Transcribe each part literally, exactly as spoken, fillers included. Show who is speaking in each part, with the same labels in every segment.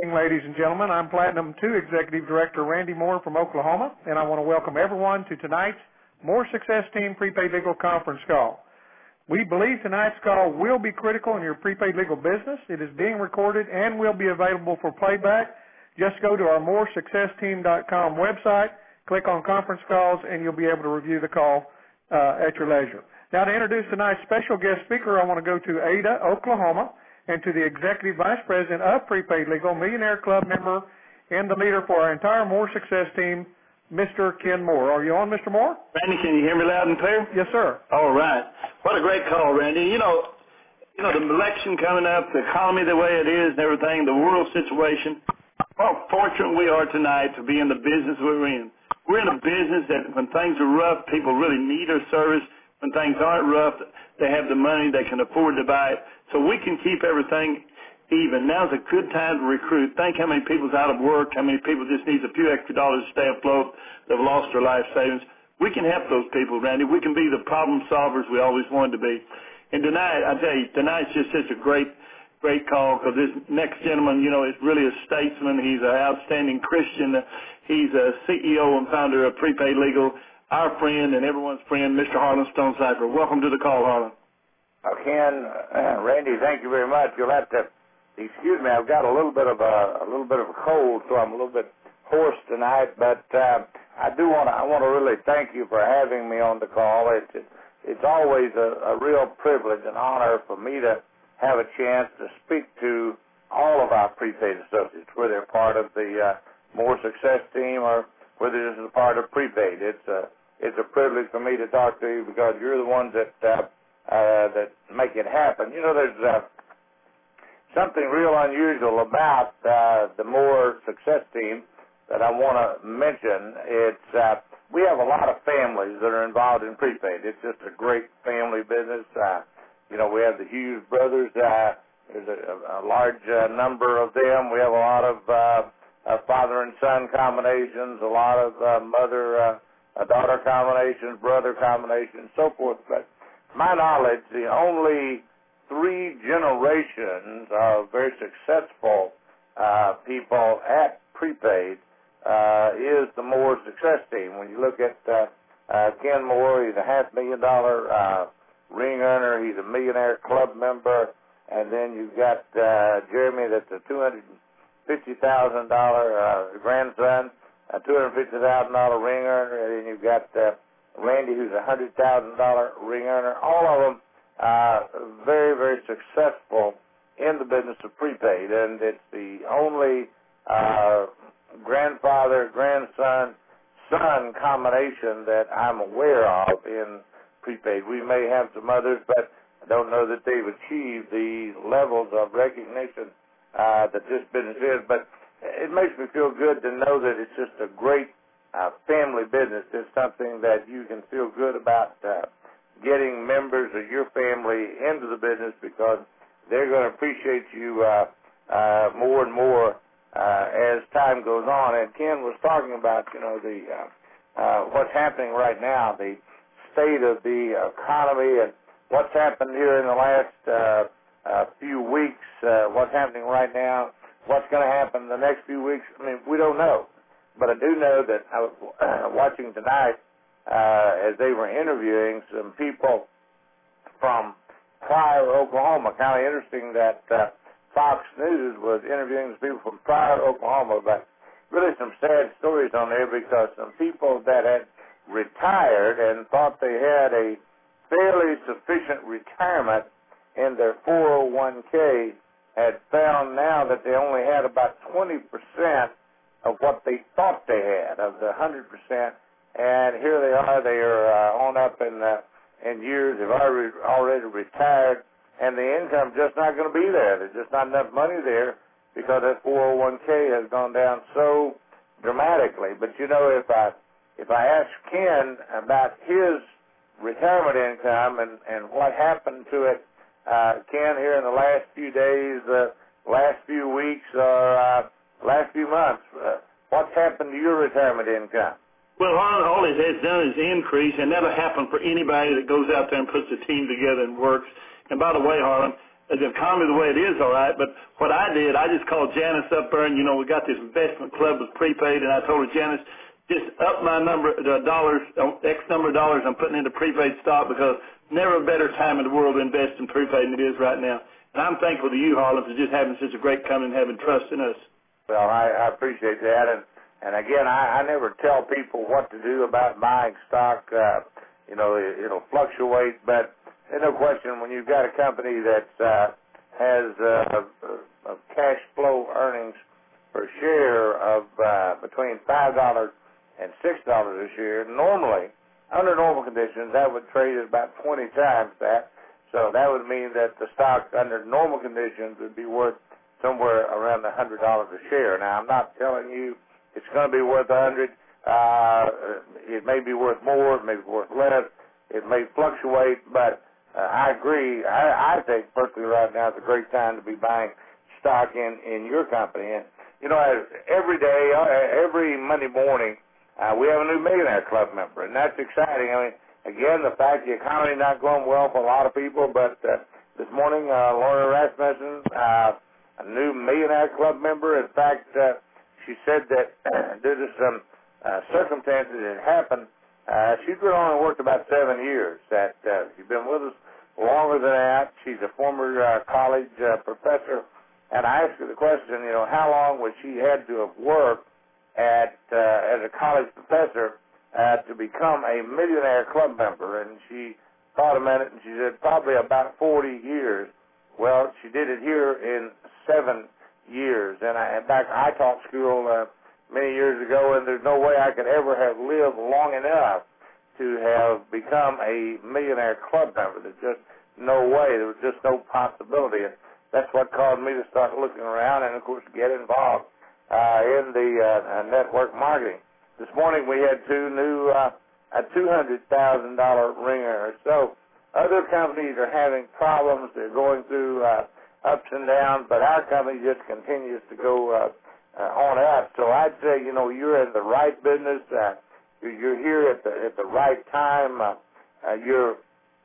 Speaker 1: evening, ladies and gentlemen. I'm Platinum two Executive Director Randy Moore from Oklahoma, and I want to welcome everyone to tonight's More Success Team Prepaid Legal Conference Call. We believe tonight's call will be critical in your prepaid legal business. It is being recorded and will be available for playback. Just go to our more success team dot com website, click on conference calls, and you'll be able to review the call uh, at your leisure. Now, to introduce tonight's special guest speaker, I want to go to Ada, Oklahoma, and to the Executive Vice President of Prepaid Legal, Millionaire Club member, and the leader for our entire More Success team, Mister Ken Moore. Are you on, Mister Moore?
Speaker 2: Randy, can you hear me loud and clear?
Speaker 1: Yes, sir.
Speaker 2: All right. What a great call, Randy. You know, you know the election coming up, the economy the way it is and everything, the world situation. How fortunate we are tonight to be in the business we're in. We're in a business that when things are rough, people really need our service. When things aren't rough, they have the money, they can afford to buy it. So we can keep everything even. Now's a good time to recruit. Think how many people's out of work, how many people just needs a few extra dollars to stay afloat, they've lost their life savings. We can help those people, Randy. We can be the problem solvers we always wanted to be. And tonight, I tell you, tonight's just such a great, great call because this next gentleman, you know, is really a statesman. He's an outstanding Christian. He's a C E O and founder of Prepaid Legal, our friend and everyone's friend, Mister Harlan Stonecipher. Welcome to the call, Harlan.
Speaker 3: Uh, Ken, uh, Randy, thank you very much. You'll have to excuse me. I've got a little bit of a, a little bit of a cold, so I'm a little bit hoarse tonight. But uh, I do want to I want to really thank you for having me on the call. It's it, it's always a, a real privilege and honor for me to have a chance to speak to all of our prepaid associates, whether they're part of the uh, More Success team or whether this is a part of prepaid. It's a it's a privilege for me to talk to you because you're the ones that. Uh, Uh, that make it happen. You know, there's uh, something real unusual about uh, the More Success team that I want to mention. It's uh, we have a lot of families that are involved in prepaid. It's just a great family business. Uh, you know, we have the Hughes brothers. Uh, there's a, a large uh, number of them. We have a lot of uh, uh, father and son combinations, a lot of uh, mother, uh, daughter combinations, brother combinations, so forth. But my knowledge, the only three generations of very successful uh, people at prepaid uh, is the More Success team. When you look at uh, uh, Ken Moore, he's a half million dollar uh, ring earner. He's a millionaire club member. And then you've got uh, Jeremy, that's a two hundred fifty thousand dollars uh, grandson, a two hundred fifty thousand dollars ring earner. And then you've got uh, Randy, who's a one hundred thousand dollars ring earner. All of them uh, very, very successful in the business of prepaid. And it's the only uh, grandfather, grandson, son combination that I'm aware of in prepaid. We may have some others, but I don't know that they've achieved the levels of recognition uh, that this business is. But it makes me feel good to know that it's just a great Uh, family business. Is something that you can feel good about uh, getting members of your family into the business because they're going to appreciate you uh, uh, more and more uh, as time goes on. And Ken was talking about, you know, the uh, uh, what's happening right now, the state of the economy and what's happened here in the last uh, uh, few weeks, uh, what's happening right now, what's going to happen in the next few weeks. I mean, we don't know. But I do know that I was uh, watching tonight uh, as they were interviewing some people from Pryor, Oklahoma. Kind of interesting that uh, Fox News was interviewing some people from Pryor, Oklahoma, but really some sad stories on there because some people that had retired and thought they had a fairly sufficient retirement in their four oh one k had found now that they only had about twenty percent of what they thought they had, of the one hundred percent, and here they are, they are uh, on up in uh, in years, they've already, already retired, and the income just not going to be there. There's just not enough money there because that four oh one k has gone down so dramatically. But, you know, if I if I ask Ken about his retirement income and, and what happened to it, uh, Ken, here in the last few days, the uh, last few weeks, or uh, last few months, uh, what's happened to your retirement income?
Speaker 2: Well, all, all it has done is increase, and that'll happen for anybody that goes out there and puts a team together and works. And by the way, Harlan, the economy the way it is, all right. But what I did, I just called Janice up there, and, you know, we got this investment club with prepaid, and I told her, Janice, just up my number, the dollars, X number of dollars I'm putting into prepaid stock, because never a better time in the world to invest in prepaid than it is right now. And I'm thankful to you, Harlan, for just having such a great company and having trust in us.
Speaker 3: Well, I, I appreciate that. And, and again, I, I never tell people what to do about buying stock. Uh, you know, it, it'll fluctuate, but there's no question when you've got a company that uh, has uh, a, a cash flow earnings per share of uh, between five dollars and six dollars a share, normally, under normal conditions, that would trade at about twenty times that. So that would mean that the stock under normal conditions would be worth somewhere around one hundred dollars a share. Now, I'm not telling you it's going to be worth one hundred dollars. Uh, it may be worth more. It may be worth less. It may fluctuate, but uh, I agree. I, I think personally right now is a great time to be buying stock in, in your company. And, you know, every day, every Monday morning, uh, we have a new Millionaire Club member, and that's exciting. I mean, again, the fact the economy not going well for a lot of people, but uh, this morning, uh, Laura Rasmussen, uh, a new Millionaire Club member, in fact, uh, she said that due to some uh, circumstances that happened, uh, she's been only worked about seven years. That uh, she's been with us longer than that. She's a former uh, college uh, professor, and I asked her the question, you know, how long would she had to have worked at uh, as a college professor uh, to become a Millionaire Club member? And she thought a minute, and she said probably about forty years. Well, she did it here in seven years. And I, in fact, I taught school uh, many years ago, and there's no way I could ever have lived long enough to have become a Millionaire Club member. There's just no way. There was just no possibility. And that's what caused me to start looking around and, of course, get involved uh, in the uh, network marketing. This morning we had two new uh, a two hundred thousand dollars ringers. So other companies are having problems. They're going through uh, ups and downs, but our company just continues to go uh, uh, on up. So I'd say, you know, you're in the right business. Uh, you're here at the at the right time. Uh, uh, you're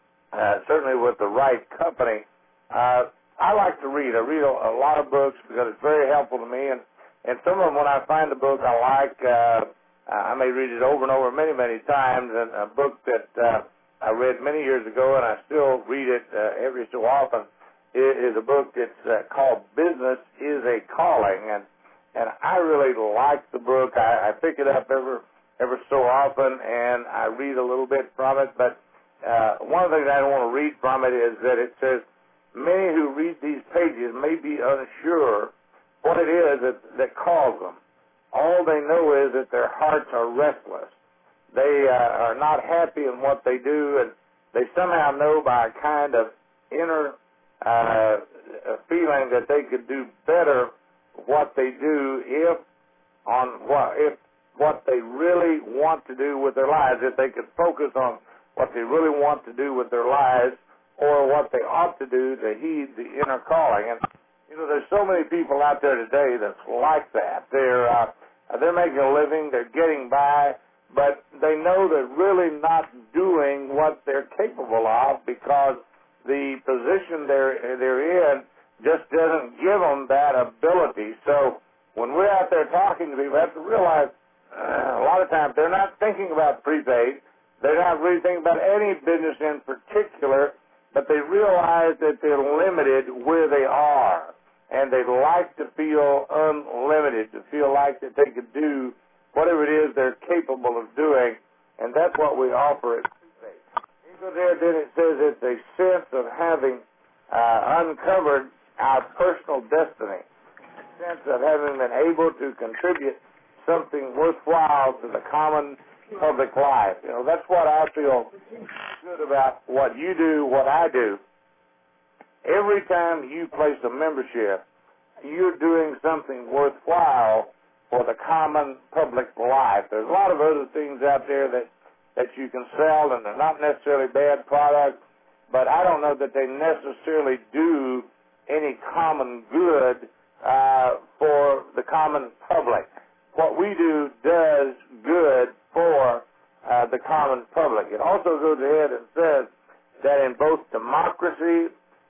Speaker 3: uh, certainly with the right company. Uh, I like to read. I read a, a lot of books because it's very helpful to me. And, and some of them, when I find a book I like, uh, I may read it over and over many, many times. And a book that uh, I read many years ago, and I still read it uh, every so often, is a book that's uh, called Business is a Calling. And and I really like the book. I, I pick it up every, every so often, and I read a little bit from it. But uh, one of the things I don't want to read from it is that it says, many who read these pages may be unsure what it is that, that calls them. All they know is that their hearts are restless. They uh, are not happy in what they do, and they somehow know by a kind of inner uh, feeling that they could do better what they do if on what if what they really want to do with their lives, if they could focus on what they really want to do with their lives, or what they ought to do to heed the inner calling. And you know, there's so many people out there today that's like that. They're uh, they're making a living, they're getting by, but they know they're really not doing what they're capable of because the position they're they're in just doesn't give them that ability. So when we're out there talking to people, we have to realize uh, a lot of times they're not thinking about prepaid. They're not really thinking about any business in particular, but they realize that they're limited where they are, and they'd like to feel unlimited, to feel like that they could do whatever it is they're capable of doing, and that's what we offer at prepaid. You go there, then it says it's a sense of having uh, uncovered our personal destiny, a sense of having been able to contribute something worthwhile to the common public life. You know, that's what I feel good about what you do, what I do. Every time you place a membership, you're doing something worthwhile for the common public life. There's a lot of other things out there that, that you can sell, and they're not necessarily bad products, but I don't know that they necessarily do any common good uh, for the common public. What we do does good for uh, the common public. It also goes ahead and says that in both democracy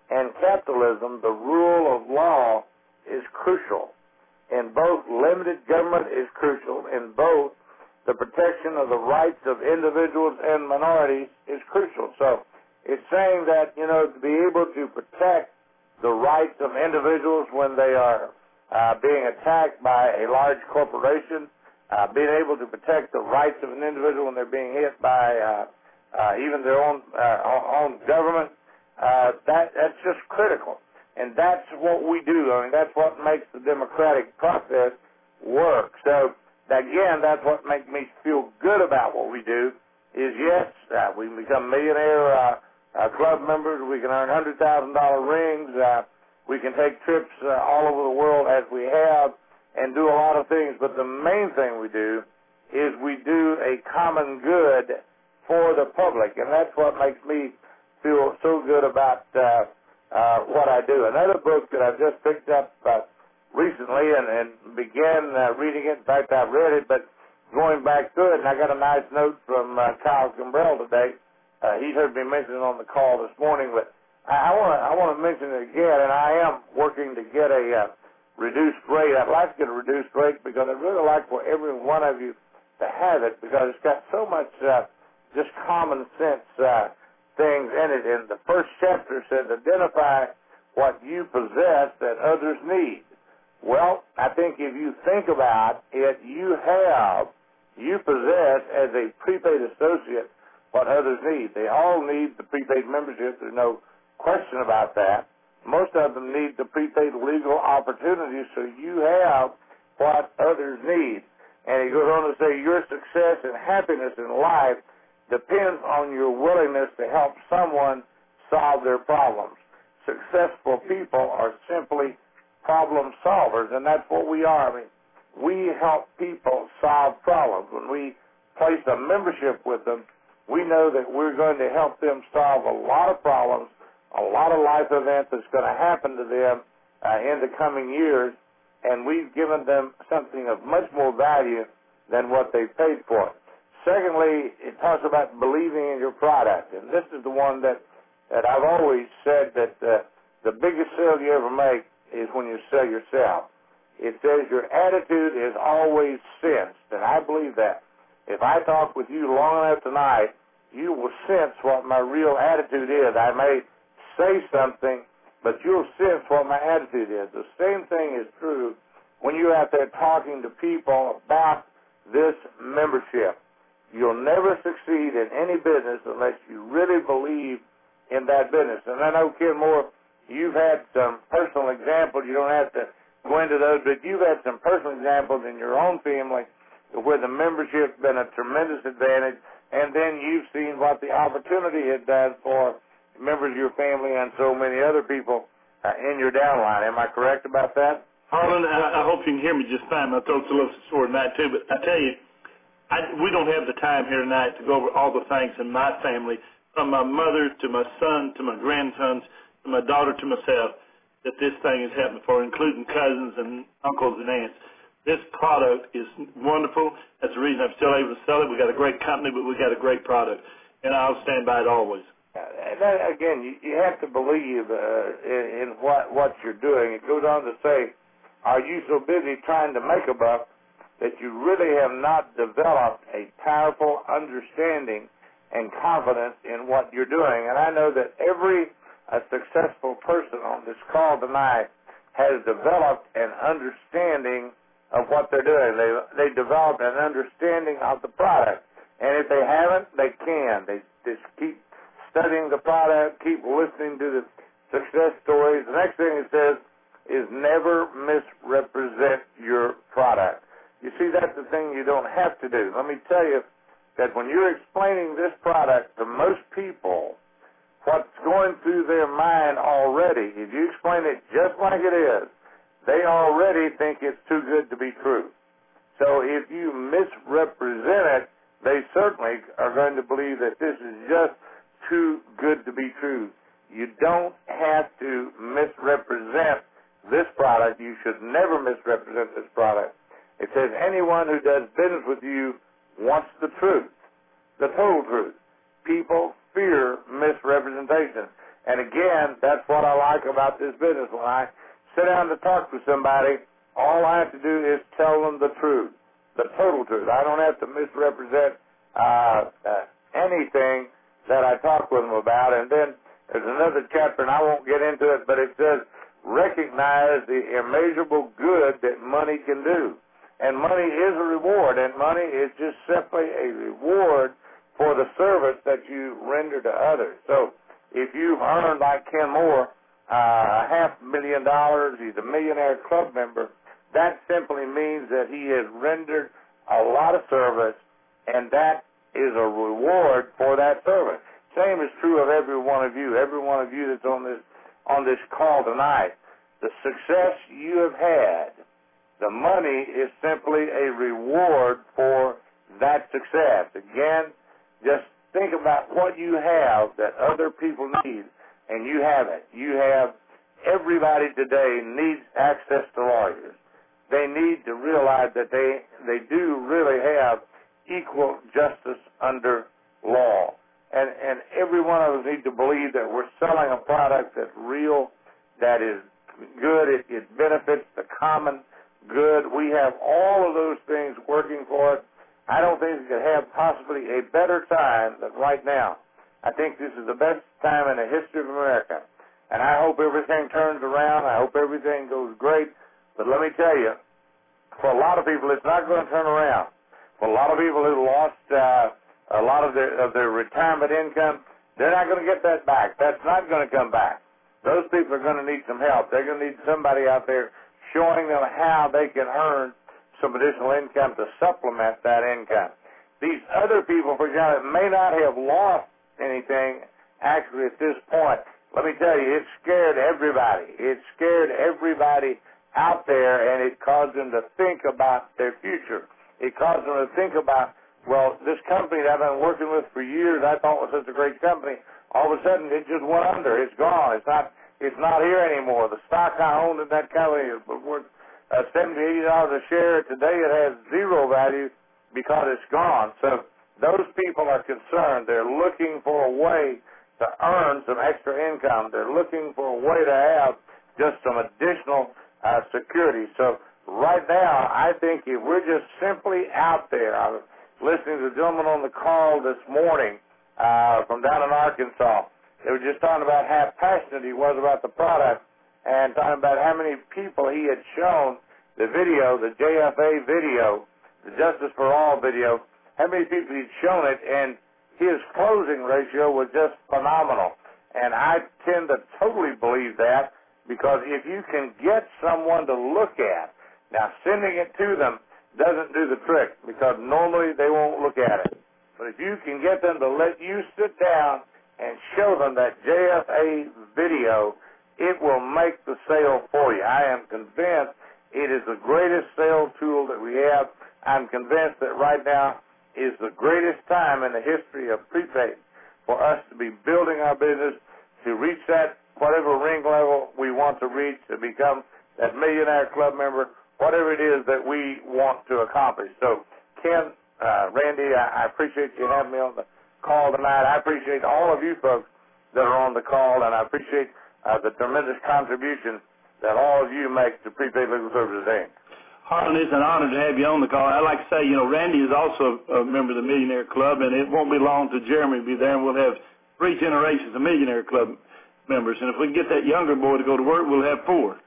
Speaker 3: and capitalism, the rule of law is crucial. In both, limited government is crucial. In both, the protection of the rights of individuals and minorities is crucial. So it's saying that, you know, to be able to protect the rights of individuals when they are uh, being attacked by a large corporation, uh, being able to protect the rights of an individual when they're being hit by uh, uh, even their own uh, own government, uh, that that's just critical. And that's what we do. I mean, that's what makes the democratic process work. So, again, that's what makes me feel good about what we do is, yes, uh, we can become millionaire uh, uh, club members. We can earn one hundred thousand dollars rings. Uh, we can take trips uh, all over the world as we have and do a lot of things. But the main thing we do is we do a common good for the public. And that's what makes me feel so good about uh, Uh, what I do. Another book that I've just picked up uh, recently and, and began uh, reading it. In fact, I've read it, but going back through it, and I got a nice note from uh, Kyle Gambrell today. Uh, he's heard me mention it on the call this morning, but I want to I want to mention it again, and I am working to get a uh, reduced rate. I'd like to get a reduced rate because I'd really like for every one of you to have it because it's got so much uh, just common sense uh things in it. And the first chapter says, identify what you possess that others need. Well, I think if you think about it, you have, you possess as a prepaid associate what others need. They all need the prepaid membership. There's no question about that. Most of them need the prepaid legal opportunities, so you have what others need. And he goes on to say, your success and happiness in life depends on your willingness to help someone solve their problems. Successful people are simply problem solvers, and that's what we are. I mean, we help people solve problems. When we place a membership with them, we know that we're going to help them solve a lot of problems, a lot of life events that's going to happen to them uh, in the coming years, and we've given them something of much more value than what they paid for it. Secondly, it talks about believing in your product, and this is the one that, that I've always said that uh, the biggest sale you ever make is when you sell yourself. It says your attitude is always sensed, and I believe that. If I talk with you long enough tonight, you will sense what my real attitude is. I may say something, but you'll sense what my attitude is. The same thing is true when you're out there talking to people about this membership. You'll never succeed in any business unless you really believe in that business. And I know, Ken Moore, you've had some personal examples. You don't have to go into those, but you've had some personal examples in your own family where the membership's been a tremendous advantage, and then you've seen what the opportunity it does for members of your family and so many other people uh, in your downline. Am I correct about that?
Speaker 2: Harlan, I, I hope you can hear me just fine. My throat's a little sore tonight, too, but I tell you, I, we don't have the time here tonight to go over all the things in my family, from my mother to my son to my grandsons to my daughter to myself, that this thing is happening for, including cousins and uncles and aunts. This product is wonderful. That's the reason I'm still able to sell it. We got a great company, but we got a great product, and I'll stand by it always.
Speaker 3: And that, again, you, you have to believe uh, in, in what, what you're doing. It goes on to say, are you so busy trying to make a buck that you really have not developed a powerful understanding and confidence in what you're doing? And I know that every a successful person on this call tonight has developed an understanding of what they're doing. They they developed an understanding of the product. And if they haven't, they can. They just keep studying the product, keep listening to the success stories. The next thing it says is never misrepresent your product. You see, that's the thing you don't have to do. Let me tell you that when you're explaining this product to most people, what's going through their mind already, if you explain it just like it is, they already think it's too good to be true. So if you misrepresent it, they certainly are going to believe that this is just too good to be true. You don't have to misrepresent this product. You should never misrepresent this product. It says anyone who does business with you wants the truth, the total truth. People fear misrepresentation. And again, that's what I like about this business. When I sit down to talk to somebody, all I have to do is tell them the truth, the total truth. I don't have to misrepresent uh, uh, anything that I talk with them about. And then there's another chapter, and I won't get into it, but it says, recognize the immeasurable good that money can do. And money is a reward, and money is just simply a reward for the service that you render to others. So if you've earned, like Ken Moore, uh, a half million dollars, he's a millionaire club member, that simply means that he has rendered a lot of service, and that is a reward for that service. Same is true of every one of you, every one of you that's on this on this call tonight. The success you have had, the money is simply a reward for that success. Again, just think about what you have that other people need, and you have it. You have, everybody today needs access to lawyers. They need to realize that they, they do really have equal justice under law. And, and every one of us need to believe that we're selling a product that's real, that is good, it, it benefits the common good. We have all of those things working for us. I don't think we could have possibly a better time than right now. I think this is the best time in the history of America. And I hope everything turns around. I hope everything goes great. But let me tell you, for a lot of people, it's not going to turn around. For a lot of people who lost uh, a lot of their, of their retirement income, they're not going to get that back. That's not going to come back. Those people are going to need some help. They're going to need somebody out there showing them how they can earn some additional income to supplement that income. These other people, for example, may not have lost anything actually at this point. Let me tell you, it scared everybody. It scared everybody out there, and it caused them to think about their future. It caused them to think about, well, this company that I've been working with for years, I thought was such a great company, all of a sudden it just went under. It's gone. It's not It's not here anymore. The stock I owned in that company was worth uh, seventy dollars, eighty dollars a share. Today it has zero value because it's gone. So those people are concerned. They're looking for a way to earn some extra income. They're looking for a way to have just some additional uh, security. So right now, I think if we're just simply out there, I was listening to the gentleman on the call this morning uh, from down in Arkansas. They were just talking about how passionate he was about the product and talking about how many people he had shown the video, the J F A video, the Justice for All video, how many people he'd shown it, and his closing ratio was just phenomenal. And I tend to totally believe that, because if you can get someone to look at, now sending it to them doesn't do the trick, because normally they won't look at it. But if you can get them to let you sit down and show them that J F A video, it will make the sale for you. I am convinced it is the greatest sales tool that we have. I'm convinced that right now is the greatest time in the history of prepaid for us to be building our business, to reach that whatever ring level we want to reach, to become that millionaire club member, whatever it is that we want to accomplish. So, Ken, uh, Randy, I, I appreciate you having me on the call tonight. I appreciate all of you folks that are on the call, and I appreciate uh, the tremendous contribution that all of you make to Prepaid Legal Services, Incorporated.
Speaker 2: Harlan, it's an honor to have you on the call. I'd like to say, you know, Randy is also a member of the Millionaire Club, and it won't be long till Jeremy will be there, and we'll have three generations of Millionaire Club members. And if we can get that younger boy to go to work, we'll have four.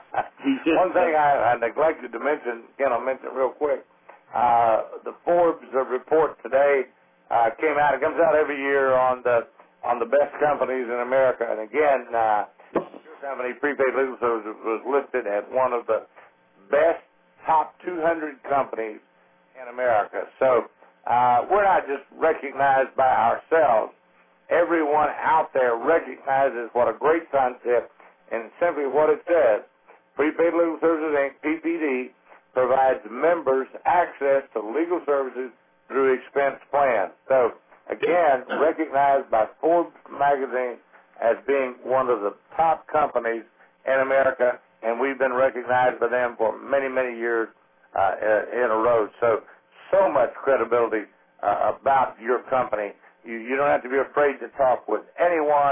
Speaker 3: One thing I, I neglected to mention, again, I'll mention it real quick. Uh, the Forbes report today uh, came out. It comes out every year on the on the best companies in America. And again, uh, your company, Prepaid Legal Services, was listed as one of the best top two hundred companies in America. So uh, we're not just recognized by ourselves. Everyone out there recognizes what a great concept and simply what it says. Prepaid Legal Services, Incorporated, P P D, provides members access to legal services through expense plans. So, again, recognized by Forbes magazine as being one of the top companies in America, and we've been recognized by them for many, many years uh, in a row. So, so much credibility uh, about your company. You, you don't have to be afraid to talk with anyone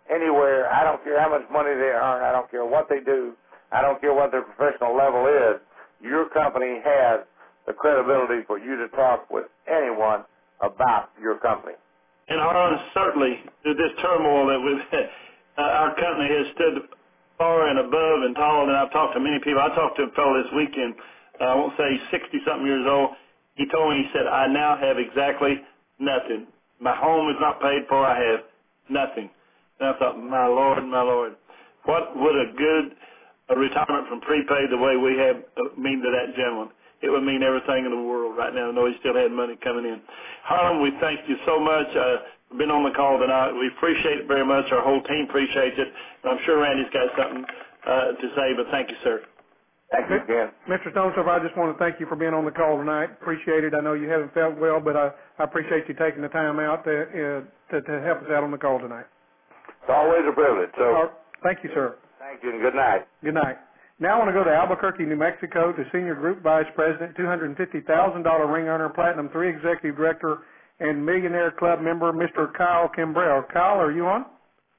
Speaker 3: anywhere. I don't care how much money they earn. I don't care what they do. I don't care what their professional level is. Your company has the credibility for you to talk with anyone about your company.
Speaker 2: And Harlan, certainly, through this turmoil that we've had, uh, our company has stood far and above and taller than I've talked to many people. I talked to a fellow this weekend, uh, I won't say sixty-something years old. He told me, he said, I now have exactly nothing. My home is not paid for. I have nothing. And I thought, my Lord, my Lord, what would a good a retirement from prepaid the way we have uh, mean to that gentleman? It would mean everything in the world right now. I know he still had money coming in. Harlan, we thank you so much uh, for being on the call tonight. We appreciate it very much. Our whole team appreciates it. And I'm sure Randy's got something uh, to say, but thank you, sir.
Speaker 3: Thank you, Ken.
Speaker 1: Mister Stonesifer, I just want to thank you for being on the call tonight. Appreciate it. I know you haven't felt well, but I, I appreciate you taking the time out to, uh, to, to help us out on the call tonight.
Speaker 3: It's always a privilege. So,
Speaker 1: uh, thank you, sir.
Speaker 3: Thank you, and good night.
Speaker 1: Good night. Now I want to go to Albuquerque, New Mexico, to Senior Group Vice President, two hundred fifty thousand dollars ring earner, Platinum three Executive Director, and Millionaire Club member, Mister Kyle Kimbrell. Kyle, are you on?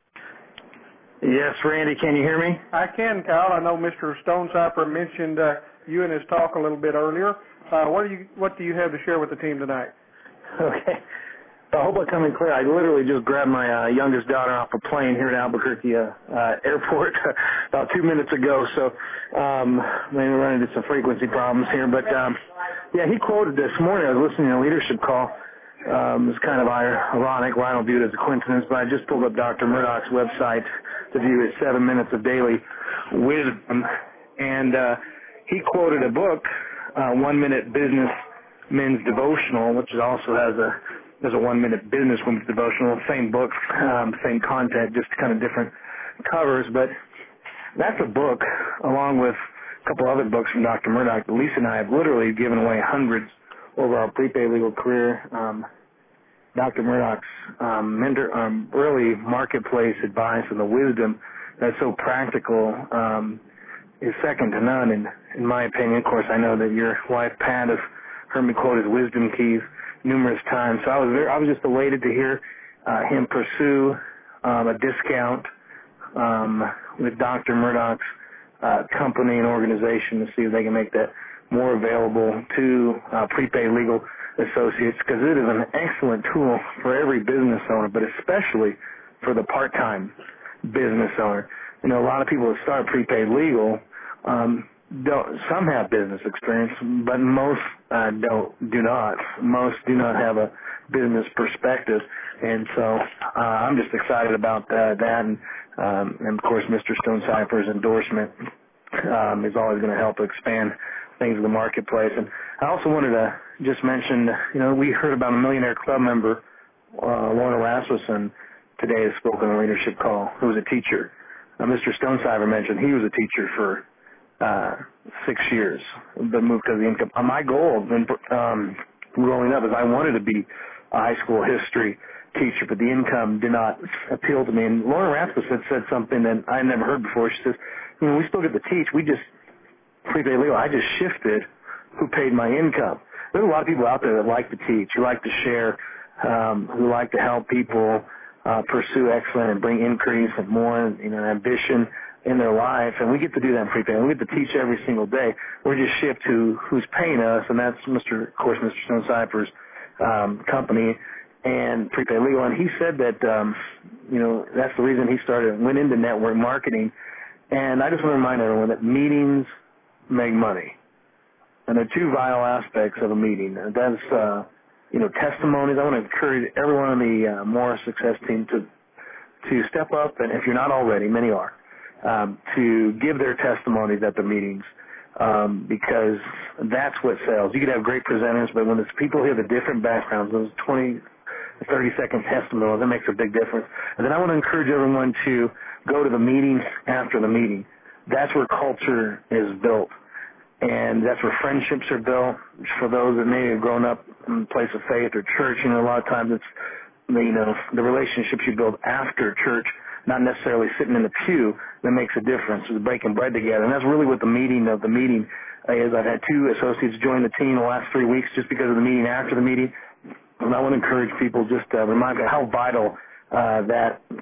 Speaker 4: Yes, Randy, can you hear me?
Speaker 1: I can, Kyle. I know Mister Stonesifer mentioned uh, you in his talk a little bit earlier. Uh, what do you What do you have to share with the team tonight?
Speaker 4: Okay. I hope I come in clear. I literally just grabbed my uh, youngest daughter off a plane here at Albuquerque uh, uh, Airport about two minutes ago, so um, maybe we're running into some frequency problems here. But, um, yeah, he quoted this morning. I was listening to a leadership call. Um, it's kind of ironic. Well, I don't view it as a coincidence, but I just pulled up Doctor Murdoch's website to view his seven minutes of daily wisdom, and uh, he quoted a book, uh, One Minute Business Men's Devotional, which also has a There's a one-minute business women's devotional, same book, um, same content, just kind of different covers. But that's a book, along with a couple other books from Doctor Murdoch. Lisa and I have literally given away hundreds over our prepaid legal career. Um, Doctor Murdoch's um, mentor, um, really marketplace advice and the wisdom that's so practical um, is second to none, in, in my opinion. Of course, I know that your wife, Pat, has heard me quote his wisdom keys numerous times. So I was very, I was just elated to hear uh, him pursue um, a discount um, with Doctor Murdoch's uh, company and organization to see if they can make that more available to uh, prepaid legal associates, because it is an excellent tool for every business owner, but especially for the part-time business owner. You know, a lot of people that start prepaid legal, um, Don't, some have business experience, but most uh, don't. Do not. Most do not have a business perspective, and so uh, I'm just excited about uh, that. And, um, and of course, Mister Stonesifer's endorsement um, is always going to help expand things in the marketplace. And I also wanted to just mention, you know, we heard about a Millionaire Club member, uh, Lorna Rasmussen, today has spoken on a leadership call, who was a teacher. Uh, Mister Stonesifer mentioned he was a teacher for Uh, six years, but moved because of the income. Uh, my goal in, um, growing up is I wanted to be a high school history teacher, but the income did not appeal to me. And Lauren Rasmus had said something that I had never heard before. She says, you know, we still get to teach. We just, prepaid legal, I just shifted who paid my income. There's a lot of people out there that like to teach, who like to share, um, who like to help people uh, pursue excellence and bring increase and more, you know, ambition in their life, and we get to do that in prepaid. We get to teach every single day. We're just shift to who's paying us, and that's Mister Of course, Mister Stonesifer's um, company and prepaid legal. And he said that, um, you know, that's the reason he started, went into network marketing. And I just want to remind everyone that meetings make money, and there are two vital aspects of a meeting. And that's, uh, you know, testimonies. I want to encourage everyone on the uh, More Success team to to step up, and if you're not already, many are. Um, to give their testimonies at the meetings, um, because that's what sells. You could have great presenters, but when it's people who have a different backgrounds, those twenty, thirty second testimonials, that makes a big difference. And then I want to encourage everyone to go to the meetings after the meeting. That's where culture is built, and that's where friendships are built. For those that may have grown up in a place of faith or church, you know, a lot of times it's, you know, the relationships you build after church, not necessarily sitting in the pew, that makes a difference. It's breaking bread together. And that's really what the meeting of the meeting is. I've had two associates join the team the last three weeks just because of the meeting after the meeting. And I want to encourage people just to remind you how vital uh, that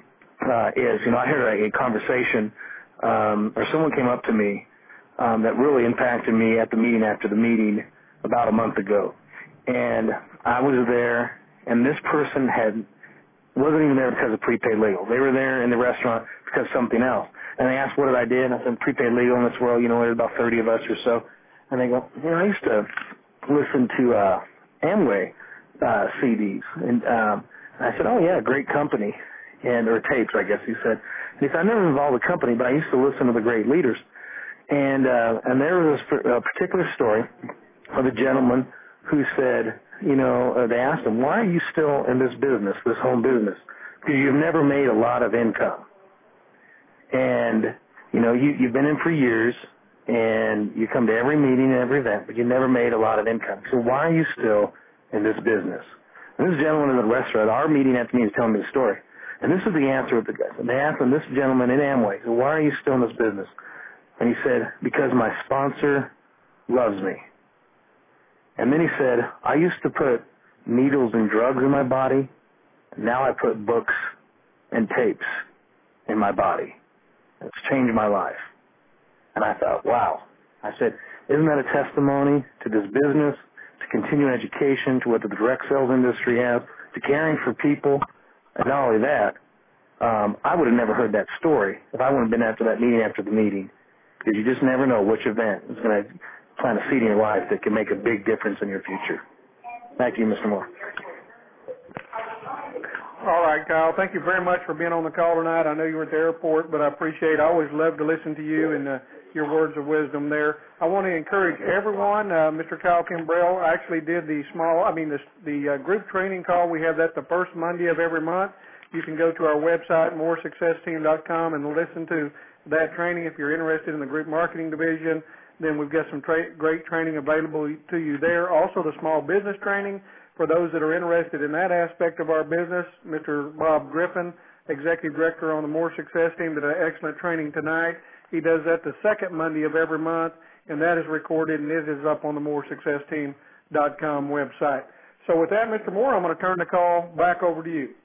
Speaker 4: uh, is, you know, I heard a, a conversation, um, or someone came up to me um, that really impacted me at the meeting after the meeting about a month ago. And I was there, and this person had wasn't even there because of prepaid legal. They were there in the restaurant because of something else. And they asked what did I did, and I said, prepaid legal in this world, you know, there's about thirty of us or so. And they go, you know, I used to listen to uh, Amway uh, C Ds. And um, I said, oh, yeah, great company, and or tapes, I guess he said. And he said, I never involved the company, but I used to listen to the great leaders. And, uh, and there was this a particular story of a gentleman who said, you know, uh, they asked him, why are you still in this business, this home business? Because you've never made a lot of income. And, you know, you, you've been in for years, and you come to every meeting and every event, but you never made a lot of income. So why are you still in this business? And this gentleman in the restaurant, our meeting after me, is telling me the story. And this is the answer of the guy. And they asked him, this gentleman in Amway, so why are you still in this business? And he said, because my sponsor loves me. And then he said, I used to put needles and drugs in my body. Now I put books and tapes in my body. It's changed my life. And I thought, wow. I said, isn't that a testimony to this business, to continuing education, to what the direct sales industry has, to caring for people? And not only that, um, I would have never heard that story if I wouldn't have been after that meeting after the meeting. Because you just never know which event is going to plant a seed in your life that can make a big difference in your future. Thank you, Mister Moore.
Speaker 1: All right, Kyle. Thank you very much for being on the call tonight. I know you were at the airport, but I appreciate it. I always love to listen to you and uh, your words of wisdom there. I want to encourage everyone. Uh, Mister Kyle Kimbrell actually did the small, I mean, the, the uh, group training call. We have that the first Monday of every month. You can go to our website, more success team dot com, and listen to that training. If you're interested in the group marketing division, then we've got some tra- great training available to you there. Also, the small business training for those that are interested in that aspect of our business. Mister Bob Griffin, Executive Director on the More Success Team, did an excellent training tonight. He does that the second Monday of every month, and that is recorded, and it is up on the more success team dot com website. So with that, Mister Moore, I'm going to turn the call back over to you.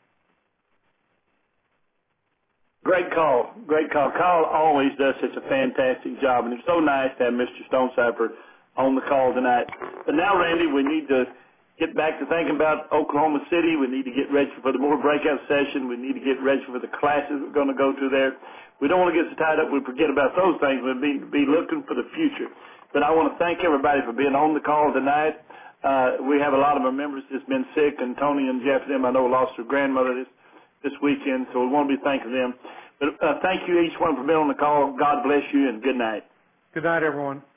Speaker 2: Great call. Great call. Kyle always does such a fantastic job, and it's so nice to have Mister Stonecipher on the call tonight. But now, Randy, we need to get back to thinking about Oklahoma City. We need to get ready for the more breakout session. We need to get ready for the classes we're going to go to there. We don't want to get so tied up we forget about those things. We'll be, be looking for the future. But I want to thank everybody for being on the call tonight. Uh, we have a lot of our members that's been sick, and Tony and Jeff, them, I know, lost their grandmother this this weekend, so we want to be thanking them. But uh, thank you, each one, for being on the call. God bless you, and good night.
Speaker 1: Good night, everyone.